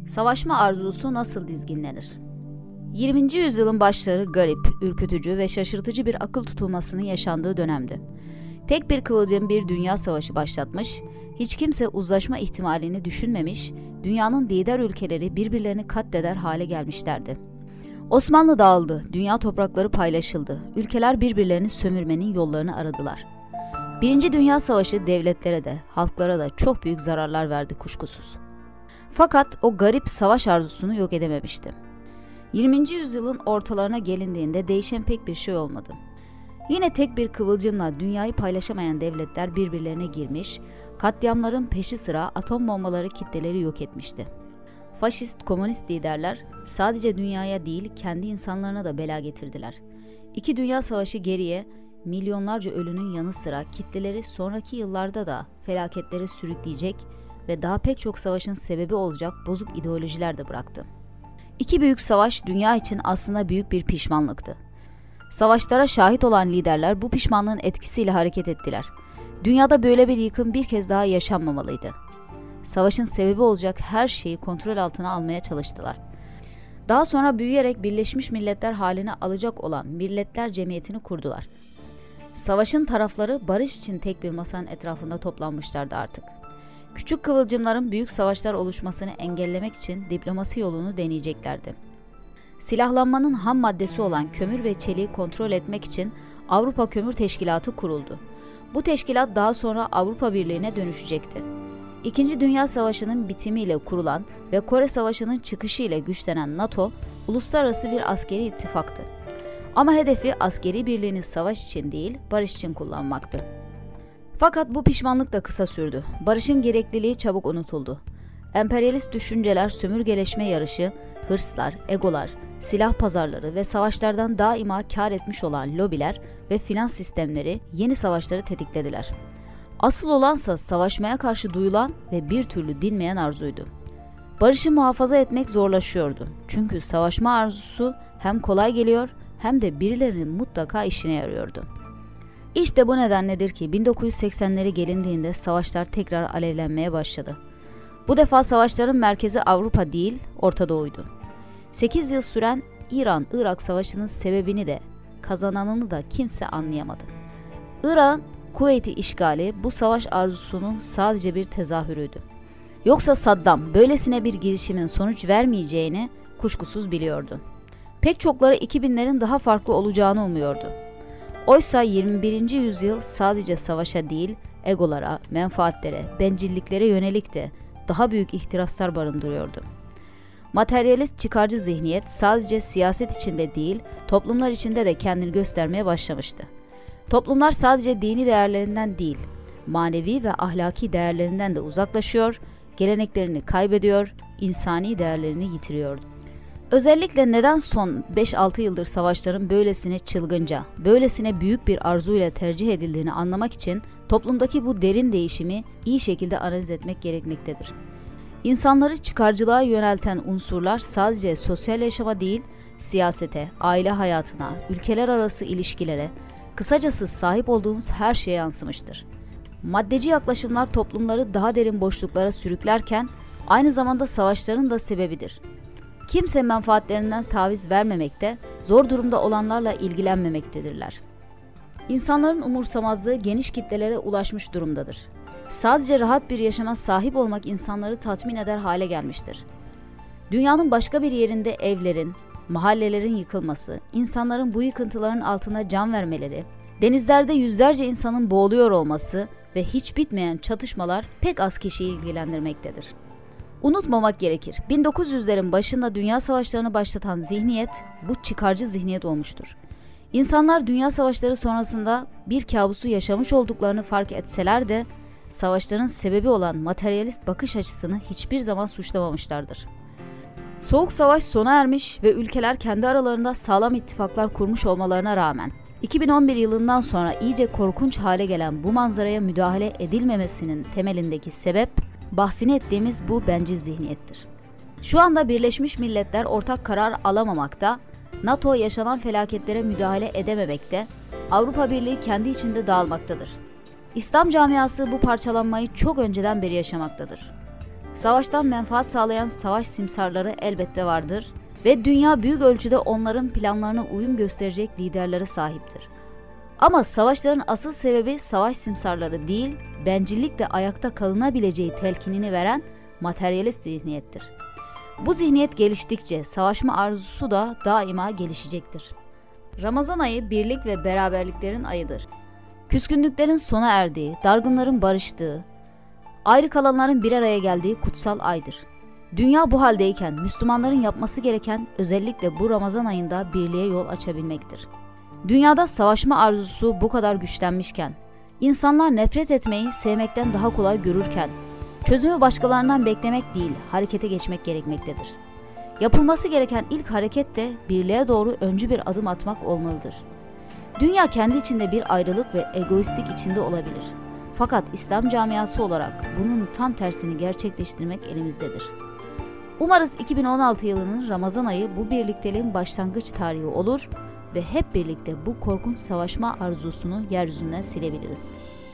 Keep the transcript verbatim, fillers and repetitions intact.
Savaşma arzusu nasıl dizginlenir? yirminci yüzyılın başları garip, ürkütücü ve şaşırtıcı bir akıl tutulmasının yaşandığı dönemdi. Tek bir kıvılcım bir dünya savaşı başlatmış, hiç kimse uzlaşma ihtimalini düşünmemiş, dünyanın lider ülkeleri birbirlerini katleder hale gelmişlerdi. Osmanlı dağıldı, dünya toprakları paylaşıldı, ülkeler birbirlerini sömürmenin yollarını aradılar. Birinci Dünya Savaşı devletlere de, halklara da çok büyük zararlar verdi kuşkusuz. Fakat o garip savaş arzusunu yok edememişti. yirminci yüzyılın ortalarına gelindiğinde değişen pek bir şey olmadı. Yine tek bir kıvılcımla dünyayı paylaşamayan devletler birbirlerine girmiş, katliamların peşi sıra atom bombaları kitleleri yok etmişti. Faşist, komünist liderler sadece dünyaya değil kendi insanlarına da bela getirdiler. İki Dünya Savaşı geriye milyonlarca ölünün yanı sıra kitleleri sonraki yıllarda da felaketlere sürükleyecek ve daha pek çok savaşın sebebi olacak bozuk ideolojiler de bıraktı. İki büyük savaş dünya için aslında büyük bir pişmanlıktı. Savaşlara şahit olan liderler bu pişmanlığın etkisiyle hareket ettiler. Dünyada böyle bir yıkım bir kez daha yaşanmamalıydı. Savaşın sebebi olacak her şeyi kontrol altına almaya çalıştılar. Daha sonra büyüyerek Birleşmiş Milletler haline alacak olan Milletler Cemiyeti'ni kurdular. Savaşın tarafları barış için tek bir masanın etrafında toplanmışlardı artık. Küçük kıvılcımların büyük savaşlar oluşmasını engellemek için diplomasi yolunu deneyeceklerdi. Silahlanmanın ham maddesi olan kömür ve çeliği kontrol etmek için Avrupa Kömür Teşkilatı kuruldu. Bu teşkilat daha sonra Avrupa Birliği'ne dönüşecekti. İkinci Dünya Savaşı'nın bitimiyle kurulan ve Kore Savaşı'nın çıkışıyla güçlenen NATO, uluslararası bir askeri ittifaktı. Ama hedefi askeri birliğini savaş için değil, barış için kullanmaktı. Fakat bu pişmanlık da kısa sürdü. Barışın gerekliliği çabuk unutuldu. Emperyalist düşünceler, sömürgeleşme yarışı, hırslar, egolar, silah pazarları ve savaşlardan daima kar etmiş olan lobiler ve finans sistemleri yeni savaşları tetiklediler. Asıl olansa savaşmaya karşı duyulan ve bir türlü dinmeyen arzuydu. Barışı muhafaza etmek zorlaşıyordu. Çünkü savaşma arzusu hem kolay geliyor hem de birilerinin mutlaka işine yarıyordu. İşte bu nedenledir ki bin dokuz yüz seksenlere gelindiğinde savaşlar tekrar alevlenmeye başladı. Bu defa savaşların merkezi Avrupa değil, Orta Doğu'ydu. sekiz yıl süren İran-Irak Savaşı'nın sebebini de, kazananını da kimse anlayamadı. İran, Kuveyt'i işgali bu savaş arzusunun sadece bir tezahürüydü. Yoksa Saddam böylesine bir girişimin sonuç vermeyeceğini kuşkusuz biliyordu. Pek çokları iki binlerin daha farklı olacağını umuyordu. Oysa yirmi birinci yüzyıl sadece savaşa değil, egolara, menfaatlere, bencilliklere yönelik de daha büyük ihtiraslar barındırıyordu. Materyalist çıkarcı zihniyet sadece siyaset içinde değil, toplumlar içinde de kendini göstermeye başlamıştı. Toplumlar sadece dini değerlerinden değil, manevi ve ahlaki değerlerinden de uzaklaşıyor, geleneklerini kaybediyor, insani değerlerini yitiriyordu. Özellikle neden son beş altı yıldır savaşların böylesine çılgınca, böylesine büyük bir arzuyla tercih edildiğini anlamak için toplumdaki bu derin değişimi iyi şekilde analiz etmek gerekmektedir. İnsanları çıkarcılığa yönelten unsurlar sadece sosyal yaşama değil, siyasete, aile hayatına, ülkeler arası ilişkilere, kısacası sahip olduğumuz her şeye yansımıştır. Maddeci yaklaşımlar toplumları daha derin boşluklara sürüklerken aynı zamanda savaşların da sebebidir. Kimse menfaatlerinden taviz vermemekte, zor durumda olanlarla ilgilenmemektedirler. İnsanların umursamazlığı geniş kitlelere ulaşmış durumdadır. Sadece rahat bir yaşama sahip olmak insanları tatmin eder hale gelmiştir. Dünyanın başka bir yerinde evlerin, mahallelerin yıkılması, insanların bu yıkıntıların altına can vermeleri, denizlerde yüzlerce insanın boğuluyor olması ve hiç bitmeyen çatışmalar pek az kişiyi ilgilendirmektedir. Unutmamak gerekir, bin dokuz yüzlerin başında dünya savaşlarını başlatan zihniyet bu çıkarcı zihniyet olmuştur. İnsanlar dünya savaşları sonrasında bir kabusu yaşamış olduklarını fark etseler de savaşların sebebi olan materyalist bakış açısını hiçbir zaman suçlamamışlardır. Soğuk Savaş sona ermiş ve ülkeler kendi aralarında sağlam ittifaklar kurmuş olmalarına rağmen iki bin on bir yılından sonra iyice korkunç hale gelen bu manzaraya müdahale edilmemesinin temelindeki sebep bahsini ettiğimiz bu bencil zihniyettir. Şu anda Birleşmiş Milletler ortak karar alamamakta, NATO yaşanan felaketlere müdahale edememekte, Avrupa Birliği kendi içinde dağılmaktadır. İslam camiası bu parçalanmayı çok önceden beri yaşamaktadır. Savaştan menfaat sağlayan savaş simsarları elbette vardır ve dünya büyük ölçüde onların planlarına uyum gösterecek liderlere sahiptir. Ama savaşların asıl sebebi savaş simsarları değil, bencillikle ayakta kalınabileceği telkinini veren materyalist zihniyettir. Bu zihniyet geliştikçe savaşma arzusu da daima gelişecektir. Ramazan ayı birlik ve beraberliklerin ayıdır. Küskünlüklerin sona erdiği, dargınların barıştığı, ayrı kalanların bir araya geldiği kutsal aydır. Dünya bu haldeyken Müslümanların yapması gereken özellikle bu Ramazan ayında birliğe yol açabilmektir. Dünyada savaşma arzusu bu kadar güçlenmişken, insanlar nefret etmeyi sevmekten daha kolay görürken, çözümü başkalarından beklemek değil, harekete geçmek gerekmektedir. Yapılması gereken ilk hareket de birliğe doğru öncü bir adım atmak olmalıdır. Dünya kendi içinde bir ayrılık ve egoistlik içinde olabilir. Fakat İslam camiası olarak bunun tam tersini gerçekleştirmek elimizdedir. Umarız iki bin on altı yılının Ramazan ayı bu birlikteliğin başlangıç tarihi olur ve hep birlikte bu korkunç savaşma arzusunu yeryüzünden silebiliriz.